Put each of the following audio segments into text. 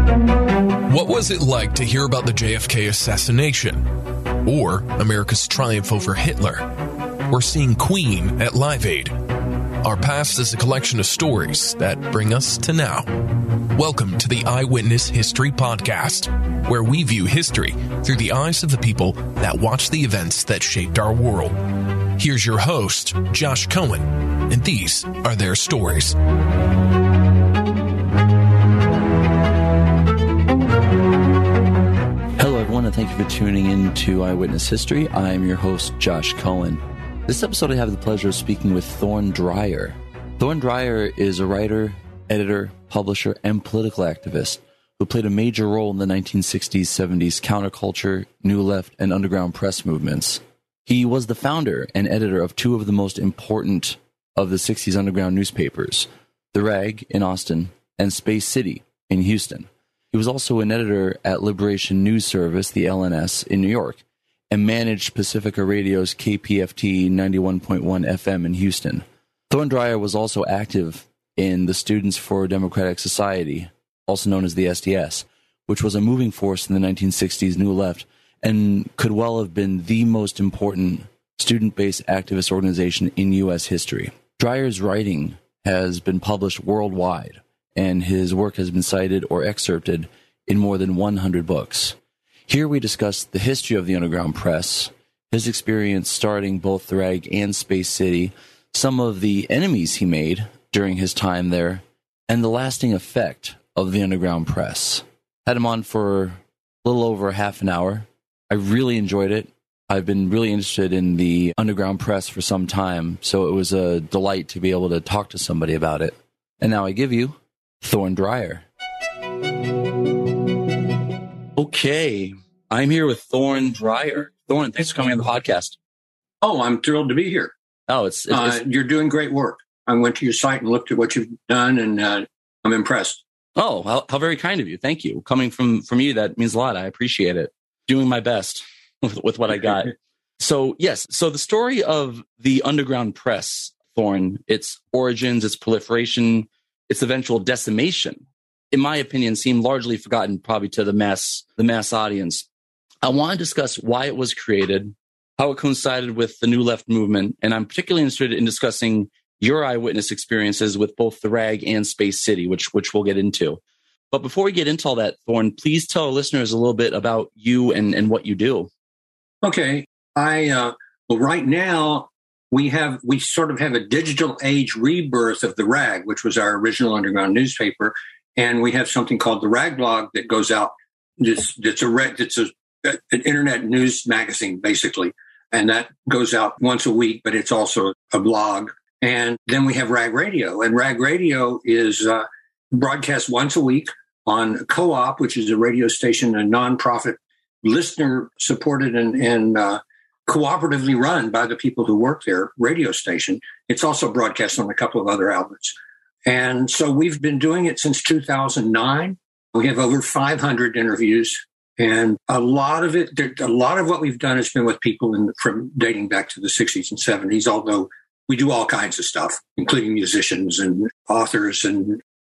What was it like to hear about the JFK assassination? Or America's triumph over Hitler? Or seeing Queen at Live Aid? Our past is a collection of stories that bring us to now. Welcome to the Eyewitness History Podcast, where we view history through the eyes of the people that watched the events that shaped our world. Here's your host, Josh Cohen, and these are their stories. Hello, everyone, and thank you for tuning in to Eyewitness History. I am your host, Josh Cohen. This episode, I have the pleasure of speaking with Thorne Dreyer. Thorne Dreyer is a writer, editor, publisher, and political activist who played a major role in the 1960s, 70s counterculture, New Left, and underground press movements. He was the founder and editor of two of the most important of the 60s underground newspapers, The Rag in Austin and Space City in Houston. He was also an editor at Liberation News Service, the LNS, in New York, and managed Pacifica Radio's KPFT 91.1 FM in Houston. Thorne Dreyer was also active in the Students for Democratic Society, also known as the SDS, which was a moving force in the 1960s New Left and could well have been the most important student-based activist organization in U.S. history. Dreyer's writing has been published worldwide, and his work has been cited or excerpted in more than 100 books. Here we discuss the history of the underground press, his experience starting both The Rag and Space City, some of the enemies he made during his time there, and the lasting effect of the underground press. Had him on for a little over half an hour. I really enjoyed it. I've been really interested in the underground press for some time, so it was a delight to be able to talk to somebody about it. And now I give you Thorne Dreyer. Okay, I'm here with Thorne Dreyer. Thorne, thanks for coming on the podcast. Oh, I'm thrilled to be here. Oh, it's you're doing great work. I went to your site and looked at what you've done, and I'm impressed. Oh, how very kind of you. Thank you. Coming from you, that means a lot. I appreciate it. Doing my best with what I got. So, yes. So the story of the underground press, Thorne, its origins, its proliferation, its eventual decimation, in my opinion, seemed largely forgotten probably to the mass audience. I want to discuss why it was created, how it coincided with the New Left movement, and I'm particularly interested in discussing your eyewitness experiences with both The Rag and Space City, which we'll get into. But before we get into all that, Thorne, please tell our listeners a little bit about you and what you do. Okay. Well, right now, we sort of have a digital age rebirth of The Rag, which was our original underground newspaper. And we have something called the Rag Blog that goes out. It's an internet news magazine, basically. And that goes out once a week, but it's also a blog. And then we have Rag Radio. And Rag Radio is broadcast once a week on Co-op, which is a radio station, a nonprofit, listener-supported and cooperatively run by the people who work there, radio station. It's also broadcast on a couple of other outlets. And so we've been doing it since 2009. We have over 500 interviews. And a lot of what we've done has been with people from dating back to the 60s and 70s, although we do all kinds of stuff, including musicians and authors. And,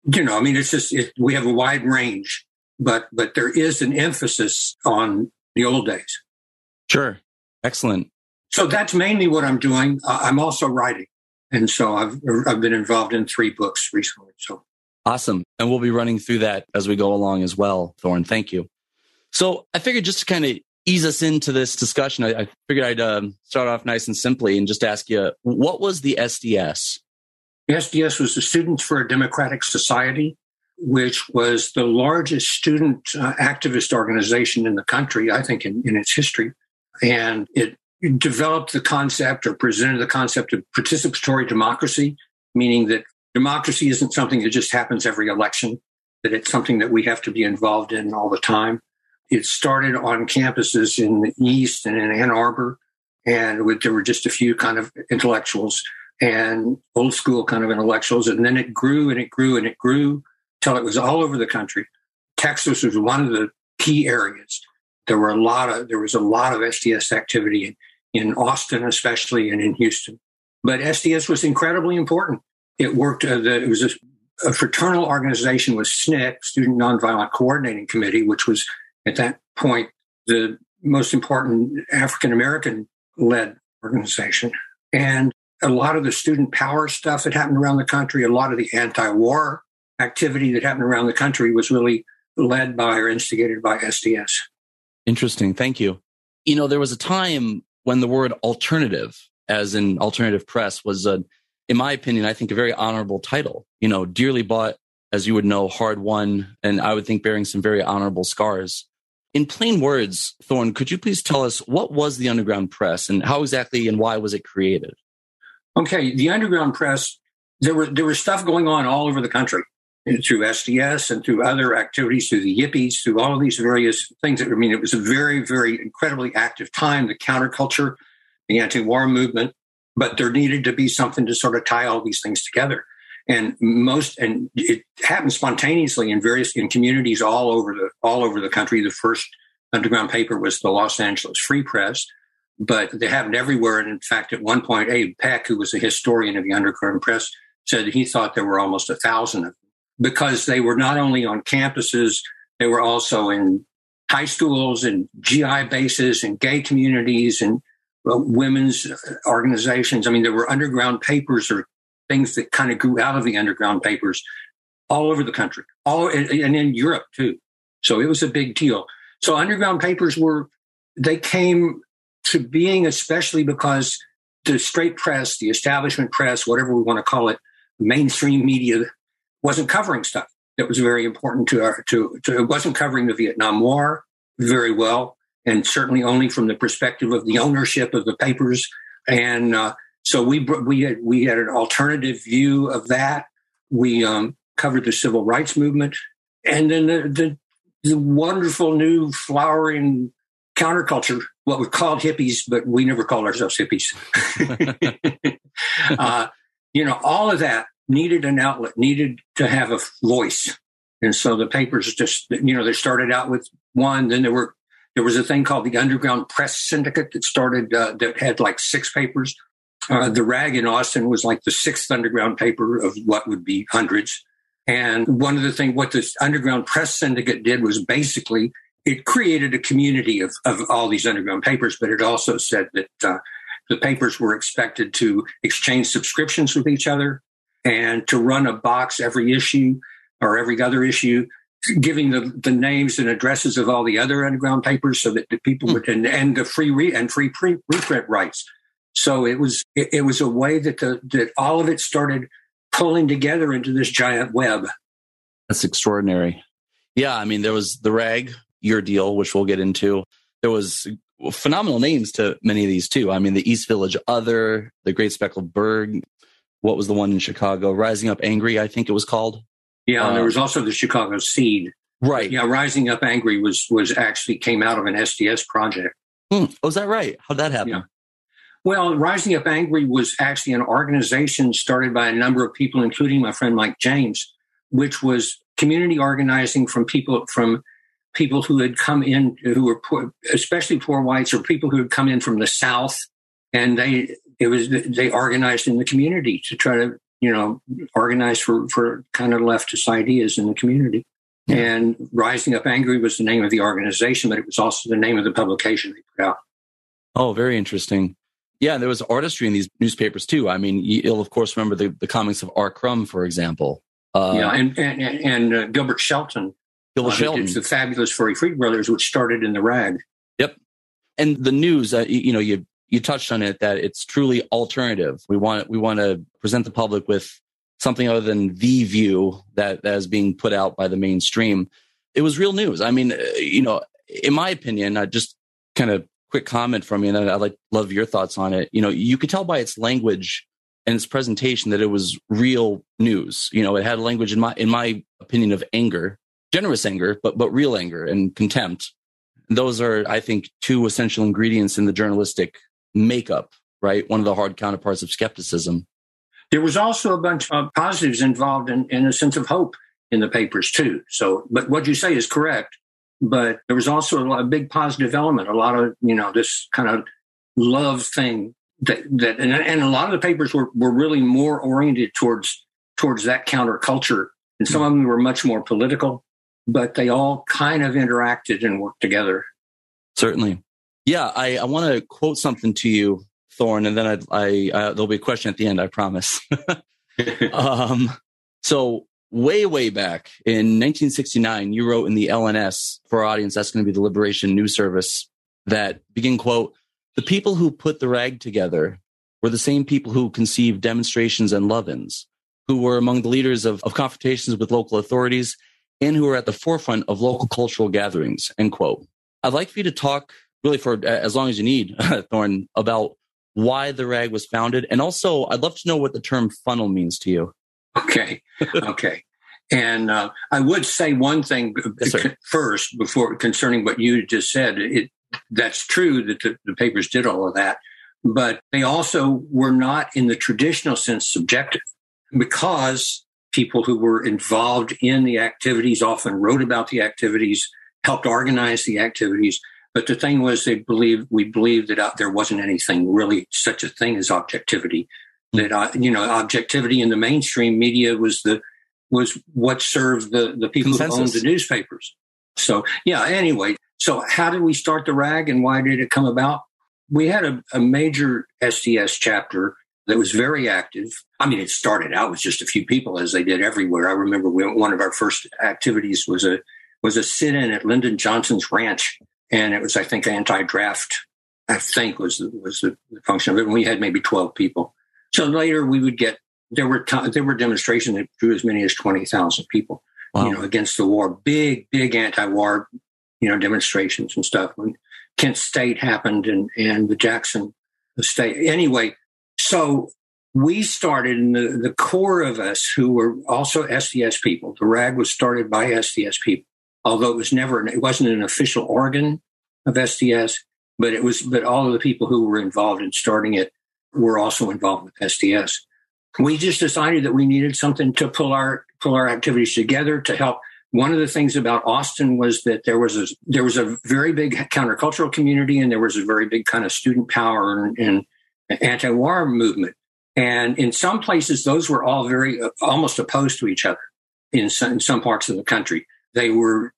we have a wide range, but there is an emphasis on the old days. Sure. Excellent. So that's mainly what I'm doing. I'm also writing. And so I've been involved in 3 books recently. So awesome. And we'll be running through that as we go along as well, Thorne. Thank you. So I figured just to kind of ease us into this discussion, I figured I'd start off nice and simply and just ask you, what was the SDS? The SDS was the Students for a Democratic Society, which was the largest student activist organization in the country, I think, in its history. And it developed the concept or presented the concept of participatory democracy, meaning that democracy isn't something that just happens every election, that it's something that we have to be involved in all the time. It started on campuses in the East and in Ann Arbor, and there were just a few kind of intellectuals and old school kind of intellectuals. And then it grew and it grew and it grew till it was all over the country. Texas was one of the key areas. There was a lot of SDS activity in Austin, especially, and in Houston. But SDS was incredibly important. It worked. It was a fraternal organization was SNCC, Student Nonviolent Coordinating Committee, which was at that point the most important African-American led organization. And a lot of the student power stuff that happened around the country, a lot of the anti-war activity that happened around the country was really led by or instigated by SDS. Interesting. Thank you. You know, there was a time when the word alternative, as in alternative press, was, in my opinion, I think a very honorable title. You know, dearly bought, as you would know, hard won, and I would think bearing some very honorable scars. In plain words, Thorn, could you please tell us what was the Underground Press and how exactly and why was it created? Okay, the Underground Press, there was stuff going on all over the country through SDS and through other activities, through the Yippies, through all of these various things. I mean, it was a very, very incredibly active time, the counterculture, the anti-war movement, but there needed to be something to sort of tie all these things together. And it happened spontaneously in communities all over the country. The first underground paper was the Los Angeles Free Press, but they happened everywhere. And in fact, at one point, Abe Peck, who was a historian of the Underground Press, said he thought there were almost 1,000 of them because they were not only on campuses, they were also in high schools and GI bases and gay communities and women's organizations. I mean, there were underground papers or things that kind of grew out of the underground papers all over the country, and in Europe too. So it was a big deal. So underground papers they came to being especially because the straight press, the establishment press, whatever we want to call it, mainstream media wasn't covering stuff that was very important it wasn't covering the Vietnam War very well, and certainly only from the perspective of the ownership of the papers. And so we had an alternative view of that. We covered the civil rights movement, and then the wonderful new flowering counterculture, what we called hippies, but we never called ourselves hippies. All of that needed an outlet, needed to have a voice. And so the papers just, they started out with one, then there was a thing called the Underground Press Syndicate that started, that had like 6 papers. The Rag in Austin was like the 6th underground paper of what would be hundreds. And one of the things, what this Underground Press Syndicate did was basically it created a community of all these underground papers, but it also said that the papers were expected to exchange subscriptions with each other and to run a box every issue or every other issue, giving the names and addresses of all the other underground papers so that the people would, and the free reprint rights. So it was a way that all of it started pulling together into this giant web. That's extraordinary. Yeah, I mean, there was the Rag, your deal, which we'll get into. There was phenomenal names to many of these too. I mean, the East Village Other, the Great Speckled Bird. What was the one in Chicago? Rising Up Angry, I think it was called. Yeah, and there was also the Chicago Seed. Right. Yeah, Rising Up Angry was actually came out of an SDS project. Oh, is that right? How'd that happen? Yeah. Well, Rising Up Angry was actually an organization started by a number of people, including my friend Mike James, which was community organizing from people who had come in, who were poor, especially poor whites, or people who had come in from the South, and they organized in the community to try to organize for kind of leftist ideas in the community. Yeah. And Rising Up Angry was the name of the organization, but it was also the name of the publication they put out. Oh, very interesting. Yeah, there was artistry in these newspapers too. I mean, you'll of course remember the comics of R. Crumb, for example. And Gilbert Shelton. Shelton. It's the fabulous Furry Freak Brothers, which started in the Rag. Yep. And the news, you touched on it, that it's truly alternative. We want to present the public with something other than the view that is being put out by the mainstream. It was real news. I mean, in my opinion, just kind of quick comment from you, and I'd love your thoughts on it. You could tell by its language and its presentation that it was real news. It had language, in my opinion, of anger, generous anger, but real anger and contempt. Those are, I think, 2 essential ingredients in the journalistic makeup, right? One of the hard counterparts of skepticism. There was also a bunch of positives involved in a sense of hope in the papers too. So, but what you say is correct. But there was also a big positive element, a lot of, this kind of love thing and a lot of the papers were really more oriented towards towards that counterculture. And some of them were much more political, but they all kind of interacted and worked together. Certainly. Yeah, I want to quote something to you, Thorn, and then there'll be a question at the end, I promise. So way back in 1969, you wrote in the LNS, for our audience, that's going to be the Liberation News Service, that begin, quote, "The people who put the rag together were the same people who conceived demonstrations and love-ins, who were among the leaders of confrontations with local authorities, and who were at the forefront of local cultural gatherings," end quote. I'd like for you to talk, really for as long as you need, Thorn, about why the rag was founded. And also, I'd love to know what the term funnel means to you. Okay. And I would say one thing first before concerning what you just said. That's true that the papers did all of that, but they also were not in the traditional sense subjective, because people who were involved in the activities often wrote about the activities, helped organize the activities. But the thing was, we believed that there wasn't anything really such a thing as objectivity. That objectivity in the mainstream media was what served the people who owned the newspapers. So anyway, so how did we start the rag and why did it come about? We had a major SDS chapter that was very active. I mean, it started out with just a few people, as they did everywhere. I remember one of our first activities was a sit-in at Lyndon Johnson's ranch, and it was, I think, anti-draft. I think was the function of it. And we had maybe 12 people. So later we would get there were demonstrations that drew as many as 20,000 people. Wow. Against the war, big anti-war, demonstrations and stuff when Kent State happened and the Jackson State. Anyway, so we started in the core of us who were also SDS people. The rag was started by SDS people, although it wasn't an official organ of SDS, but all of the people who were involved in starting it were also involved with SDS. We just decided that we needed something to pull our activities together to help. One of the things about Austin was that there was a very big countercultural community, and there was a very big kind of student power and anti-war movement. And in some places, those were all very almost opposed to each other. In some parts of the country, they were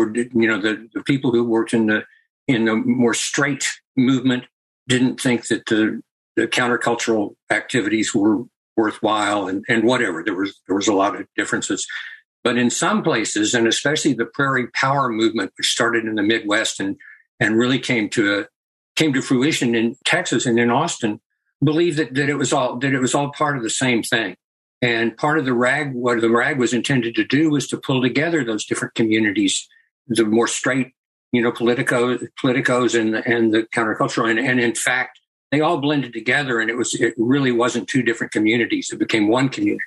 the people who worked in the more straight movement didn't think that the countercultural activities were worthwhile and whatever. There was a lot of differences. But in some places, and especially the Prairie Power movement, which started in the Midwest and really came to fruition in Texas and in Austin, believed that it was all part of the same thing. And part of the rag, what the rag was intended to do was to pull together those different communities, the more straight, politicos and the countercultural. And in fact, they all blended together, and it really wasn't two different communities. It became one community.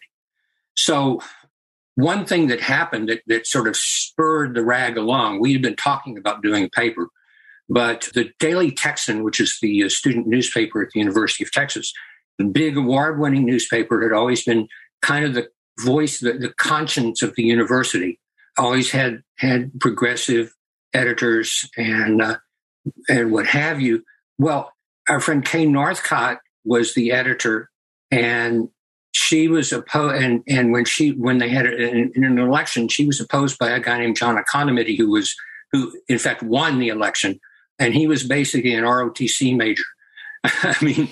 So one thing that happened that sort of spurred the rag along, we had been talking about doing a paper, but the Daily Texan, which is the student newspaper at the University of Texas, the big award-winning newspaper, had always been kind of the voice, the conscience of the university, always had progressive editors and what have you. Well, our friend Kay Northcott was the editor, and she was opposed. And when they had an election, she was opposed by a guy named John Economidis, who in fact won the election, and he was basically an ROTC major. I mean,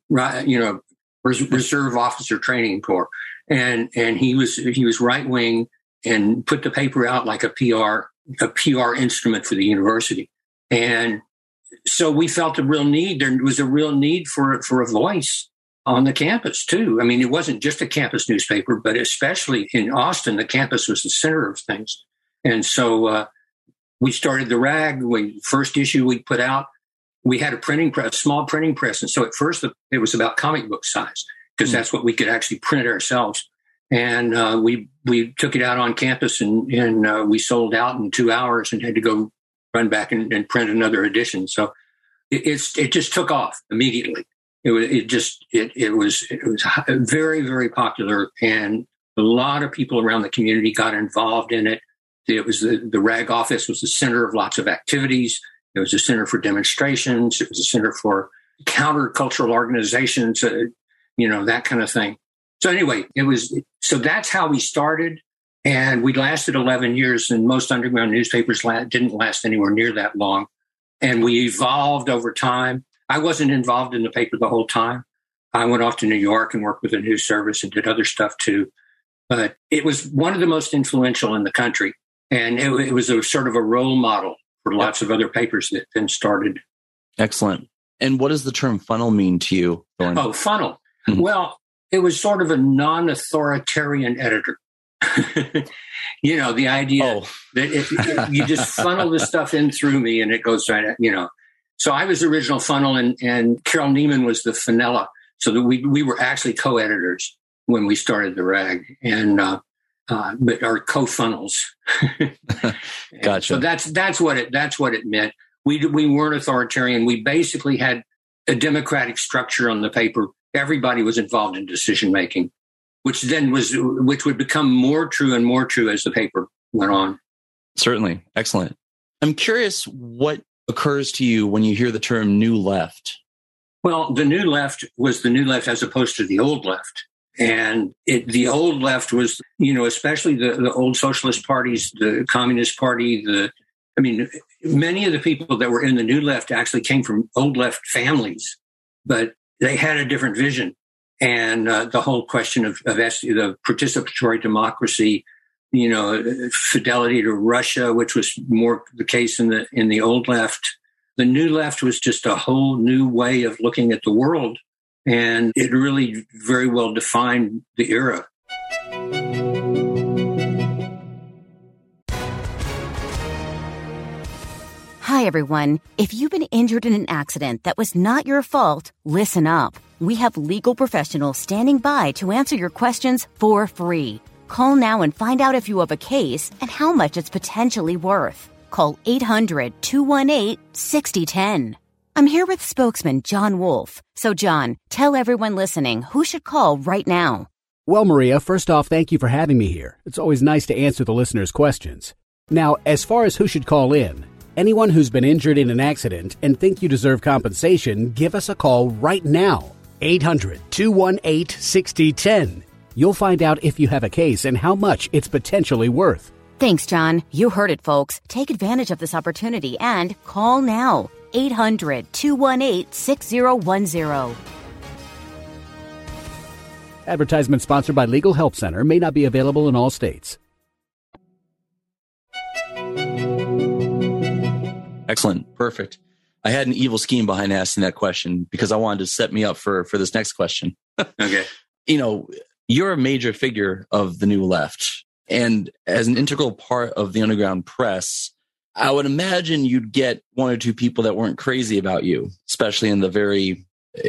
Reserve Officer Training Corps, and he was right wing and put the paper out like a PR instrument for the university. And so we felt a real need. There was a real need for a voice on the campus too. I mean, it wasn't just a campus newspaper, but especially in Austin, the campus was the center of things. And so we started the rag. First issue we put out, we had a printing press, small printing press. And so at first it was about comic book size, because that's what we could actually print ourselves. And we took it out on campus and we sold out in 2 hours and had to go run back and print another edition. So it just took off immediately. It was very, very popular, and a lot of people around the community got involved in it. It was the rag office was the center of lots of activities. It was a center for demonstrations. It was a center for countercultural organizations, that kind of thing. So anyway, so that's how we started. And we lasted 11 years, and most underground newspapers didn't last anywhere near that long. And we evolved over time. I wasn't involved in the paper the whole time. I went off to New York and worked with the news service and did other stuff too. But it was one of the most influential in the country. And it was a sort of a role model for lots of other papers that then started. Excellent. And what does the term funnel mean to you, Thorn? Oh, funnel. Mm-hmm. Well, it was sort of a non-authoritarian editor. The idea that you just funnel the stuff in through me and it goes right at. So I was the original funnel and Carol Neiman was the Fenella. So that we were actually co-editors when we started the rag but our co-funnels. Gotcha. So that's what it meant. We weren't authoritarian. We basically had a democratic structure on the paper. Everybody was involved in decision making, which would become more true and more true as the paper went on. Certainly. Excellent. I'm curious what occurs to you when you hear the term New Left. Well, the New Left was the New Left as opposed to the Old Left. And the Old Left was, especially the old socialist parties, the Communist Party, many of the people that were in the New Left actually came from Old Left families, but they had a different vision. And the whole question of the participatory democracy, fidelity to Russia, which was more the case in the Old Left. The New Left was just a whole new way of looking at the world. And it really very well defined the era. Hi, everyone. If you've been injured in an accident that was not your fault, listen up. We have legal professionals standing by to answer your questions for free. Call now and find out if you have a case and how much it's potentially worth. Call 800-218-6010. I'm here with spokesman John Wolf. So, John, tell everyone listening who should call right now. Well, Maria, first off, thank you for having me here. It's always nice to answer the listeners' questions. Now, as far as who should call in, anyone who's been injured in an accident and think you deserve compensation, give us a call right now. 800-218-6010. You'll find out if you have a case and how much it's potentially worth. Thanks, John. You heard it, folks. Take advantage of this opportunity and call now. 800-218-6010. Advertisement sponsored by Legal Help Center. May not be available in all states. Excellent. Perfect. I had an evil scheme behind asking that question because I wanted to set me up for this next question. Okay. You're a major figure of the New Left. And as an integral part of the underground press, I would imagine you'd get one or two people that weren't crazy about you, especially in the very,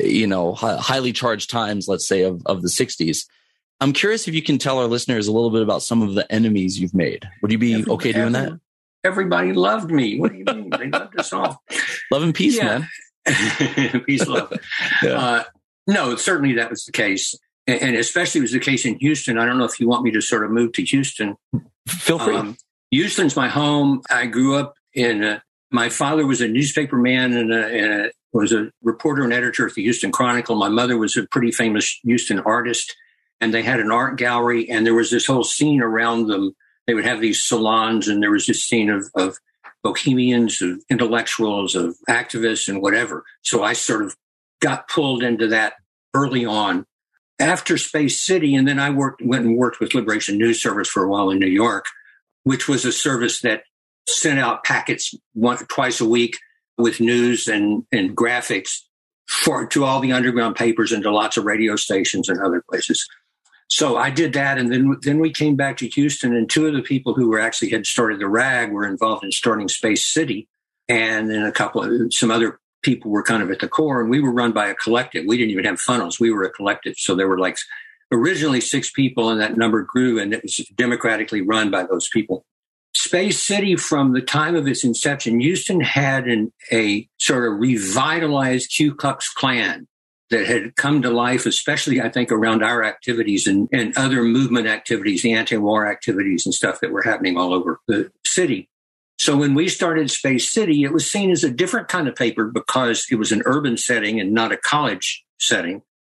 highly charged times, let's say, of the 60s. I'm curious if you can tell our listeners a little bit about some of the enemies you've made. Would you be okay doing that? Everybody loved me. What do you mean? They loved us all. Love and peace, man. Peace, love. Yeah. No, certainly that was the case. And especially was the case in Houston. I don't know if you want me to sort of move to Houston. Feel free. Houston's my home. I grew up my father was a newspaper man and was a reporter and editor at the Houston Chronicle. My mother was a pretty famous Houston artist, and they had an art gallery, and there was this whole scene around them. They would have these salons, and there was this scene of bohemians, of intellectuals, of activists, and whatever. So I sort of got pulled into that early on. After Space City, and then I went and worked with Liberation News Service for a while in New York, which was a service that sent out packets twice a week with news and graphics to all the underground papers and to lots of radio stations and other places. So I did that, and then we came back to Houston, and two of the people who had started the RAG were involved in starting Space City, and then some other people were kind of at the core, and we were run by a collective. We didn't even have funnels. We were a collective. So there were originally 6 people, and that number grew, and it was democratically run by those people. Space City, from the time of its inception, Houston had a sort of revitalized Ku Klux Klan that had come to life, especially, I think, around our activities and other movement activities, the anti-war activities and stuff that were happening all over the city. So when we started Space City, it was seen as a different kind of paper because it was an urban setting and not a college setting.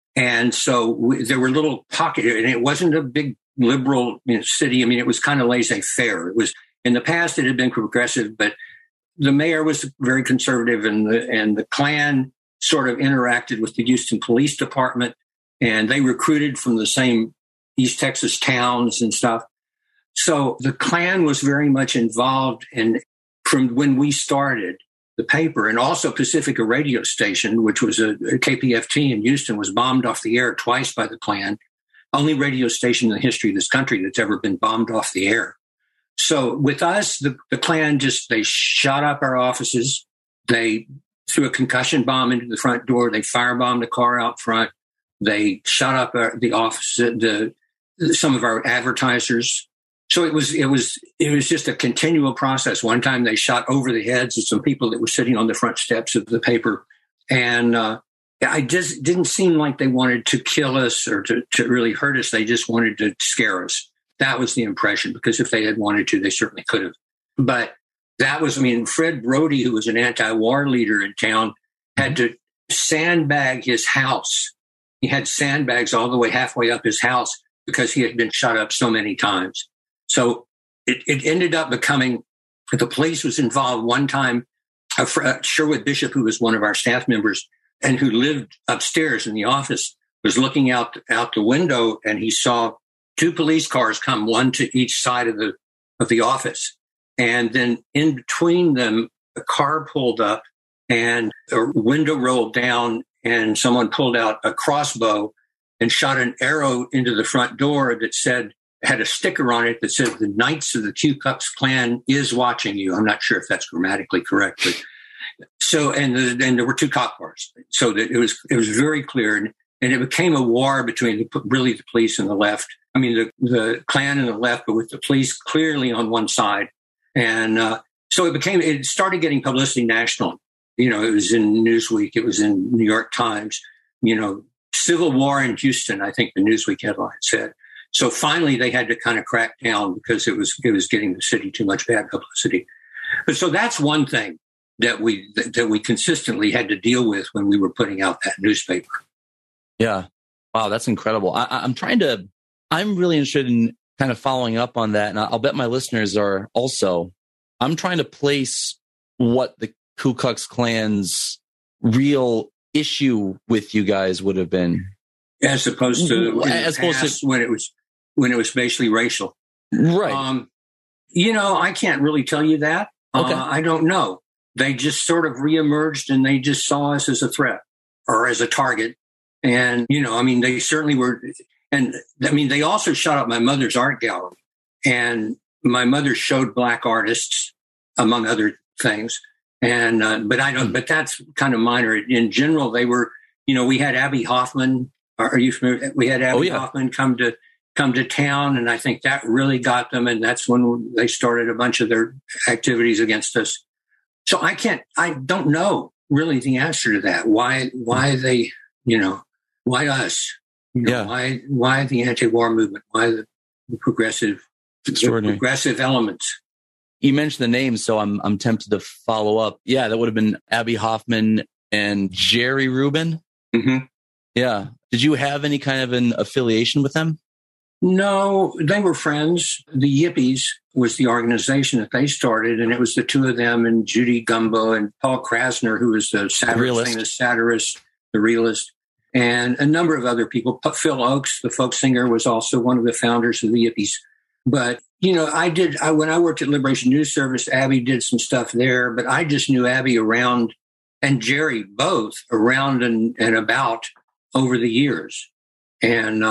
And so there were little pockets, and it wasn't a big liberal city. I mean, it was kind of laissez-faire. It was, in the past, it had been progressive, but the mayor was very conservative, and the Klan sort of interacted with the Houston Police Department, and they recruited from the same East Texas towns and stuff. So the Klan was very much involved in, from when we started the paper, and also Pacifica radio station, which was a KPFT in Houston, was bombed off the air twice by the Klan. Only radio station in the history of this country that's ever been bombed off the air. So with us, the Klan they shot up our offices. They threw a concussion bomb into the front door. They firebombed a car out front. They shot up the office, some of our advertisers. So it was just a continual process. One time they shot over the heads of some people that were sitting on the front steps of the paper. And I just didn't seem like they wanted to kill us or to really hurt us. They just wanted to scare us. That was the impression, because if they had wanted to, they certainly could have. But that was, Fred Brody, who was an anti-war leader in town, had to sandbag his house. He had sandbags all the way halfway up his house because he had been shot up so many times. So it ended up becoming, the police was involved one time. Sherwood Bishop, who was one of our staff members and who lived upstairs in the office, was looking out the window, and he saw 2 police cars come, one to each side of the office. And then in between them, a car pulled up and a window rolled down, and someone pulled out a crossbow and shot an arrow into the front door that had a sticker on it that said, "The Knights of the Ku Klux Klan is watching you." I'm not sure if that's grammatically correct, but so, and there were 2 cop cars. So that it was very clear. And it became a war between the police and the left. The Klan and the left, but with the police clearly on one side. And so it started getting publicity national. It was in Newsweek. It was in New York Times. Civil war in Houston, I think the Newsweek headline said. So finally they had to kind of crack down because it was getting the city too much bad publicity. But so that's one thing that we consistently had to deal with when we were putting out that newspaper. Yeah. Wow, that's incredible. I'm really interested in kind of following up on that. And I'll bet my listeners are also. I'm trying to place what the Ku Klux Klan's real issue with you guys would have been. As opposed to when it was basically racial. Right. I can't really tell you that. Okay. I don't know. They just sort of reemerged, and they just saw us as a threat or as a target. And, they certainly were. And they also shot up my mother's art gallery, and my mother showed Black artists, among other things. And, but that's kind of minor. In general, they were, we had Abby Hoffman. Are you familiar? We had Abby Hoffman come to town, and I think that really got them. And that's when they started a bunch of their activities against us. So I don't know really the answer to that. Why they, why us? Why the anti-war movement? Why the progressive elements? You mentioned the names, so I'm tempted to follow up. Yeah, that would have been Abby Hoffman and Jerry Rubin. Mm-hmm. Yeah. Did you have any kind of an affiliation with them? No, they were friends. The Yippies was the organization that they started, and it was the 2 of them and Judy Gumbo and Paul Krasner, who was the famous satirist, the realist, and a number of other people. Phil Oakes, the folk singer, was also one of the founders of the Yippies. But, when I worked at Liberation News Service, Abby did some stuff there, but I just knew Abby around, and Jerry both, around and about over the years. And,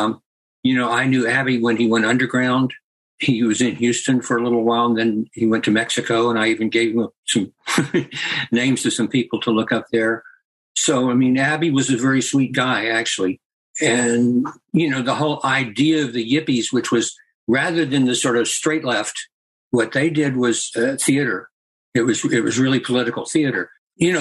I knew Abby when he went underground. He was in Houston for a little while, and then he went to Mexico, and I even gave him some names to some people to look up there. So, Abby was a very sweet guy, actually. And, the whole idea of the Yippies, which was rather than the sort of straight left, what they did was theater. It was really political theater. They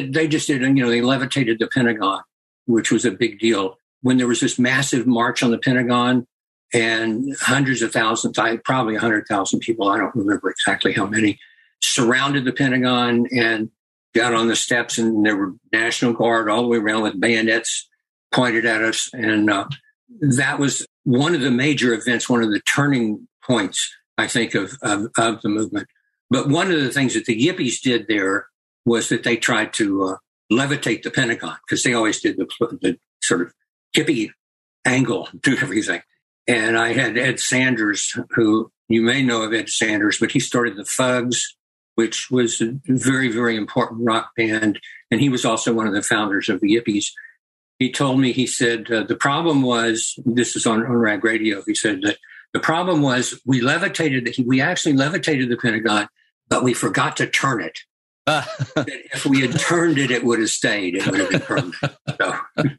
levitated the Pentagon, which was a big deal. When there was this massive march on the Pentagon and hundreds of thousands, probably 100,000 people, I don't remember exactly how many, surrounded the Pentagon and got on the steps, and there were National Guard all the way around with bayonets pointed at us. And that was one of the major events, one of the turning points, I think, of the movement. But one of the things that the Yippies did there was that they tried to levitate the Pentagon, because they always did the sort of hippie angle to everything. And I had Ed Sanders, who you may know of Ed Sanders, but he started the Fugs, which was a very, very important rock band. And he was also one of the founders of the Yippies. He told me, he said, the problem was, this is on Rag Radio, he said that the problem was we actually levitated the Pentagon, but we forgot to turn it. That if we had turned it, it would have stayed. It would have been permanent. So,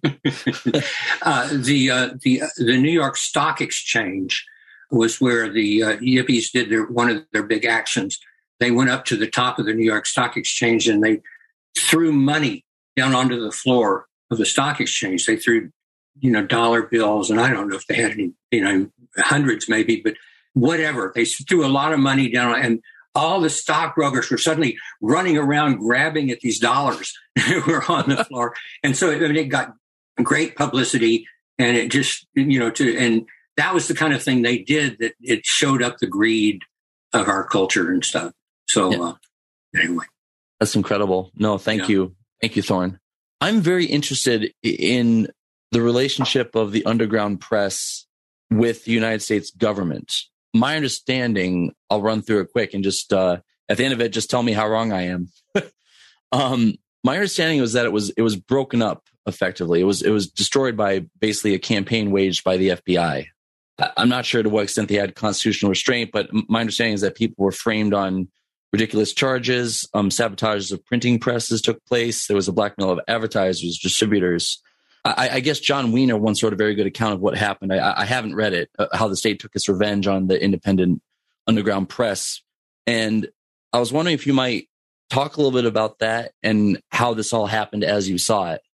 the New York Stock Exchange was where the Yippies did one of their big actions. They went up to the top of the New York Stock Exchange and they threw money down onto the floor of the stock exchange. They threw, dollar bills, and I don't know if they had any, hundreds maybe, but whatever. They threw a lot of money down, and all the stockbrokers were suddenly running around grabbing at these dollars that were on the floor. And so it got great publicity, and it just, and that was the kind of thing they did, that it showed up the greed of our culture and stuff. So anyway. That's incredible. No, thank you. Thank you, Thorn. I'm very interested in the relationship of the underground press with the United States government. My understanding, I'll run through it quick and just at the end of it, just tell me how wrong I am. My understanding was that it was broken up effectively. It was destroyed by basically a campaign waged by the FBI. I'm not sure to what extent they had constitutional restraint, but my understanding is that people were framed on ridiculous charges. Sabotages of printing presses took place. There was a blackmail of advertisers, distributors. I guess John Wiener once wrote a very good account of what happened. I haven't read it, how the state took its revenge on the independent underground press. And I was wondering if you might talk a little bit about that and how this all happened as you saw it.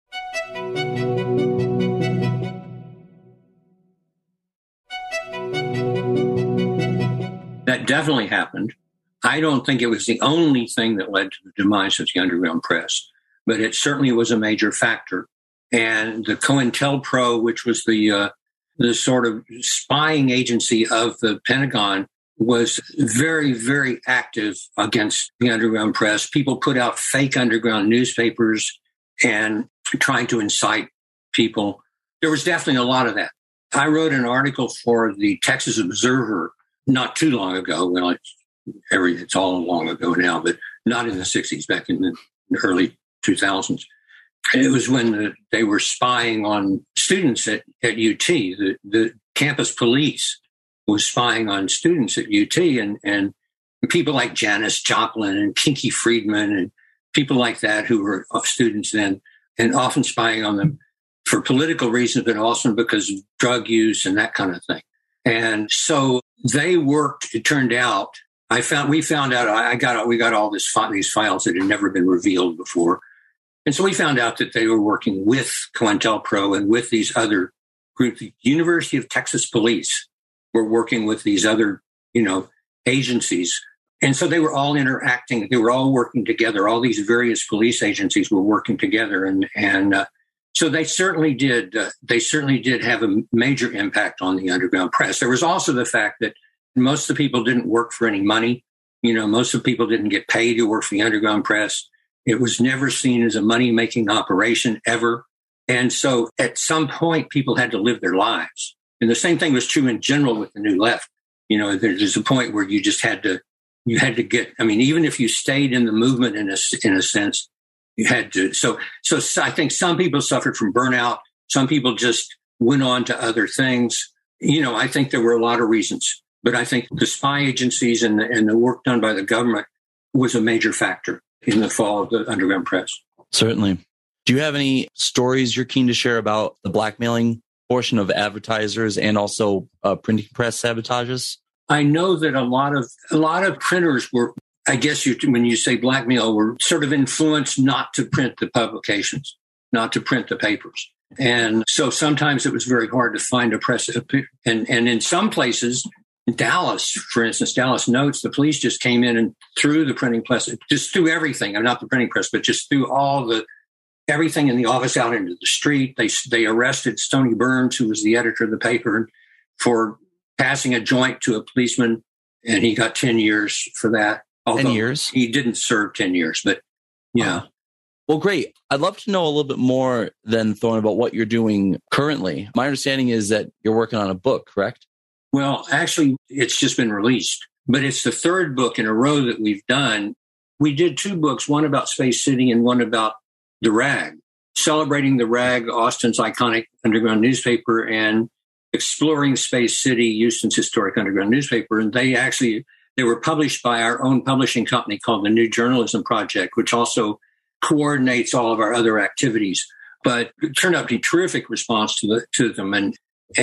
That definitely happened. I don't think it was the only thing that led to the demise of the underground press, but it certainly was a major factor. And the COINTELPRO, which was the sort of spying agency of the Pentagon, was very, very active against the underground press. People put out fake underground newspapers and trying to incite people. There was definitely a lot of that. I wrote an article for the Texas Observer not too long ago. Well, it's all long ago now, but not in the 60s, back in the early 2000s. It was when they were spying on students at UT. The campus police was spying on students at UT, and people like Janis Joplin and Kinky Friedman and people like that who were students then, and often spying on them for political reasons, but also because of drug use and that kind of thing. And so they worked. It turned out, we got all these files that had never been revealed before. And so we found out that they were working with COINTELPRO and with these other groups. The University of Texas Police were working with these other, agencies. And so they were all interacting. They were all working together. All these various police agencies were working together. And so they certainly did have a major impact on the underground press. There was also the fact that most of the people didn't work for any money. Most of the people didn't get paid to work for the underground press. It was never seen as a money-making operation ever. And so at some point, people had to live their lives. And the same thing was true in general with the New Left. There's a point where you just had to get, even if you stayed in the movement in a sense, you had to. So I think some people suffered from burnout. Some people just went on to other things. I think there were a lot of reasons. But I think the spy agencies and the work done by the government was a major factor in the fall of the underground press. Certainly. Do you have any stories you're keen to share about the blackmailing portion of advertisers and also printing press sabotages? I know that a lot of printers were, I guess when you say blackmail, were sort of influenced not to print the publications, not to print the papers. And so sometimes it was very hard to find a press. And in some places, Dallas, for instance, Dallas Notes, the police just came in and threw the printing press, just threw everything, not the printing press, but just threw all the everything in the office out into the street. They arrested Stoney Burns, who was the editor of the paper, for passing a joint to a policeman, and he got 10 years for that. 10 years? He didn't serve 10 years, but yeah. Well, great. I'd love to know a little bit more then, Thorn, about what you're doing currently. My understanding is that you're working on a book, correct? Well, actually, it's just been released, but it's the third book in a row that we've done. We did 2 books, one about Space City and one about The Rag, celebrating The Rag, Austin's iconic underground newspaper, and exploring Space City, Houston's historic underground newspaper. And they were published by our own publishing company called the New Journalism Project, which also coordinates all of our other activities. But it turned out to be a terrific response to them and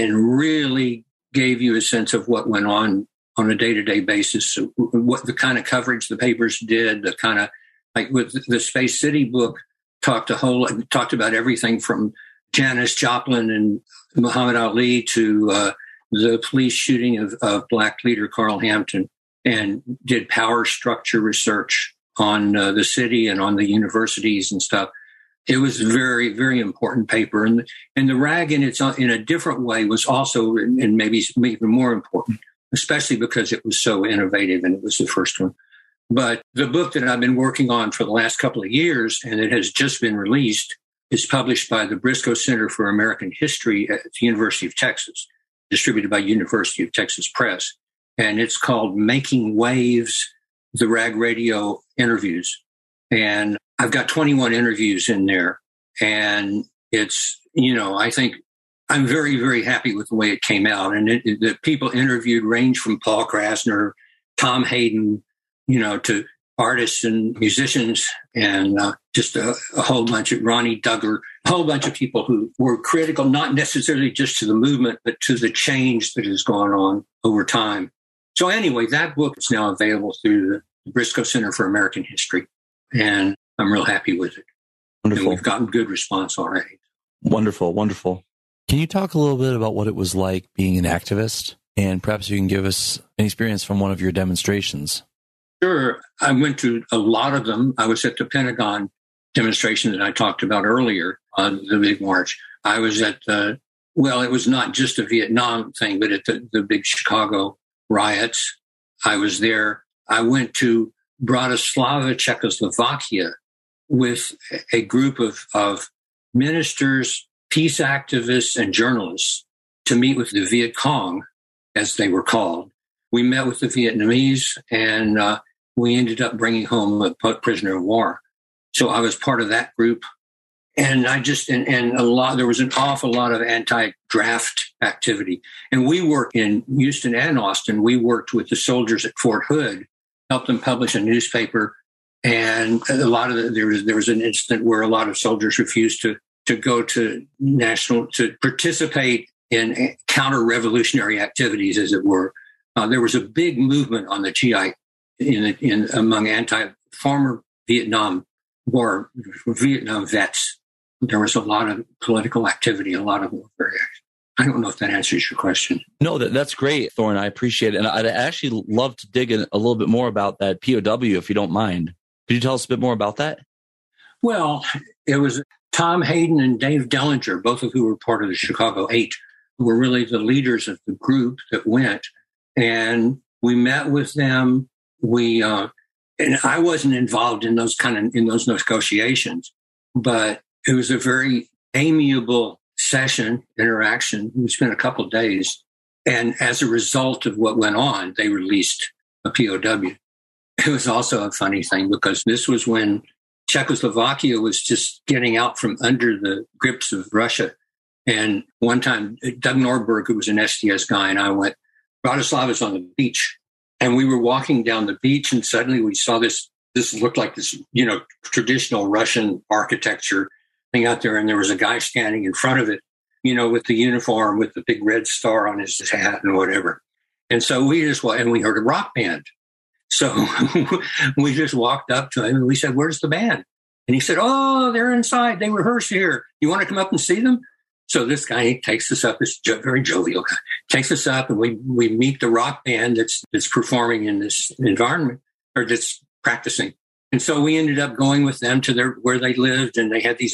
really gave you a sense of what went on a day-to-day basis, what the kind of coverage the papers did, the kind of, like with the Space City book, talked about everything from Janis Joplin and Muhammad Ali to the police shooting of Black leader Carl Hampton, and did power structure research on the city and on the universities and stuff. It was a very, very important paper. And The Rag in a different way was also, and maybe even more important, especially because it was so innovative and it was the first one. But the book that I've been working on for the last couple of years, and it has just been released, is published by the Briscoe Center for American History at the University of Texas, distributed by University of Texas Press. And it's called Making Waves, the Rag Radio Interviews. And I've got 21 interviews in there. And it's, I think I'm very, very happy with the way it came out. And the people interviewed range from Paul Krasner, Tom Hayden, to artists and musicians, and just a whole bunch of Ronnie Duggar, a whole bunch of people who were critical, not necessarily just to the movement, but to the change that has gone on over time. So anyway, that book is now available through the Briscoe Center for American History, and I'm real happy with it. Wonderful. And we've gotten good response already. Wonderful, wonderful. Can you talk a little bit about what it was like being an activist? And perhaps you can give us an experience from one of your demonstrations. Sure. I went to a lot of them. I was at the Pentagon demonstration that I talked about earlier on the big march. I was at it was not just a Vietnam thing, but at the big Chicago riots. I was there. I went to Bratislava, Czechoslovakia, with a group of ministers, peace activists, and journalists to meet with the Viet Cong, as they were called. We met with the Vietnamese, and we ended up bringing home a prisoner of war. So I was part of that group. And there was an awful lot of anti-draft activity. And we worked in Houston and Austin. We worked with the soldiers at Fort Hood, helped them publish a newspaper. And there was an incident where a lot of soldiers refused to go to participate in counter-revolutionary activities, as it were. There was a big movement on the GI among former Vietnam War Vietnam vets. There was a lot of political activity. A lot of them were very active. I don't know if that answers your question. No, that's great, Thorn. I appreciate it. And I'd actually love to dig in a little bit more about that POW, if you don't mind. Could you tell us a bit more about that? Well, it was Tom Hayden and Dave Dellinger, both of who were part of the Chicago 8, who were really the leaders of the group that went. And we met with them. And I wasn't involved in those negotiations, but it was a very amiable interaction. We spent a couple of days. And as a result of what went on, they released a POW. It was also a funny thing because this was when Czechoslovakia was just getting out from under the grips of Russia. And one time, Doug Norberg, who was an SDS guy, and I went, Bratislava's on the beach. And we were walking down the beach, and suddenly we saw this looked like this, traditional Russian architecture thing out there. And there was a guy standing in front of it, with the uniform, with the big red star on his hat and whatever. And so we heard a rock band. So we just walked up to him and we said, "Where's the band?" And he said, "Oh, they're inside. They rehearse here. You want to come up and see them?" So this guy takes us up, this very jovial guy, takes us up, and we meet the rock band that's performing in this environment, or that's practicing. And so we ended up going with them to where they lived, and they had these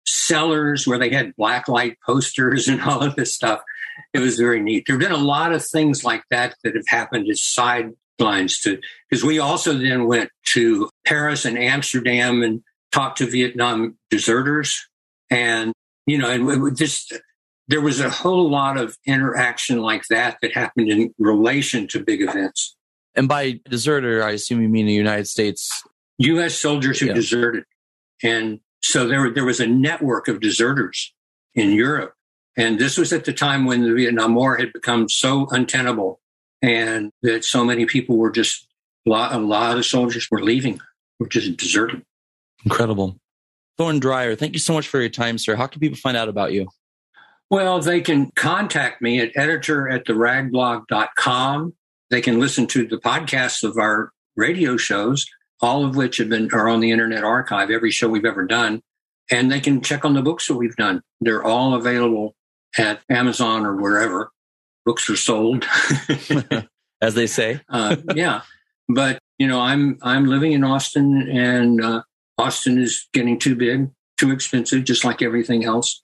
cellars where they had blacklight posters and all of this stuff. It was very neat. There have been a lot of things like that have happened as sidelines to, because we also then went to Paris and Amsterdam and talked to Vietnam deserters. And, and there was a whole lot of interaction like that happened in relation to big events. And by deserter, I assume you mean the United States? U.S. soldiers who deserted. And so there was a network of deserters in Europe. And this was at the time when the Vietnam War had become so untenable and that so many people were just, a lot of soldiers were leaving, were just deserting. Incredible. Thorne Dreyer, thank you so much for your time, sir. How can people find out about you? Well, they can contact me at editor@theraglblog.com. They can listen to the podcasts of our radio shows, all of which are on the Internet Archive, every show we've ever done. And they can check on the books that we've done. They're all available at Amazon or wherever books are sold. As they say. Yeah. But, I'm living in Austin, and Austin is getting too big, too expensive, just like everything else.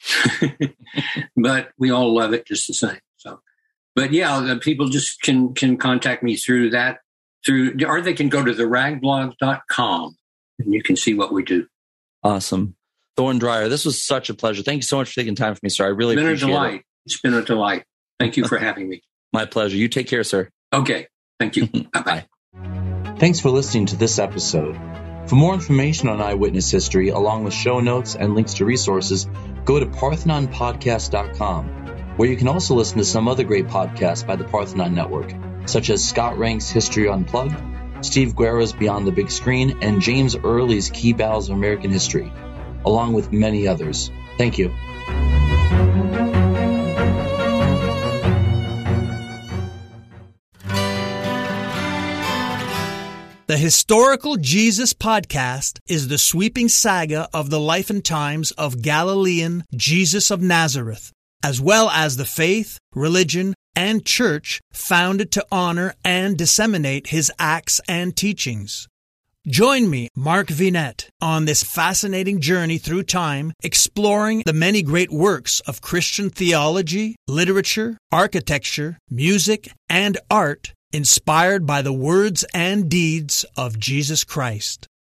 But we all love it just the same. So, but yeah, the people just can contact me through that, or they can go to theragblog.com and you can see what we do. Awesome. Thorne Dreyer, this was such a pleasure. Thank you so much for taking time for me, sir. I really appreciate it. It's been a delight. Thank you for having me. My pleasure. You take care, sir. Okay. Thank you. Bye-bye. Thanks for listening to this episode. For more information on Eyewitness History, along with show notes and links to resources, go to parthenonpodcast.com, where you can also listen to some other great podcasts by the Parthenon Network, such as Scott Rank's History Unplugged, Steve Guerra's Beyond the Big Screen, and James Early's Key Battles of American History, along with many others. Thank you. The Historical Jesus Podcast is the sweeping saga of the life and times of Galilean Jesus of Nazareth, as well as the faith, religion, and church founded to honor and disseminate his acts and teachings. Join me, Mark Vinette, on this fascinating journey through time, exploring the many great works of Christian theology, literature, architecture, music, and art inspired by the words and deeds of Jesus Christ.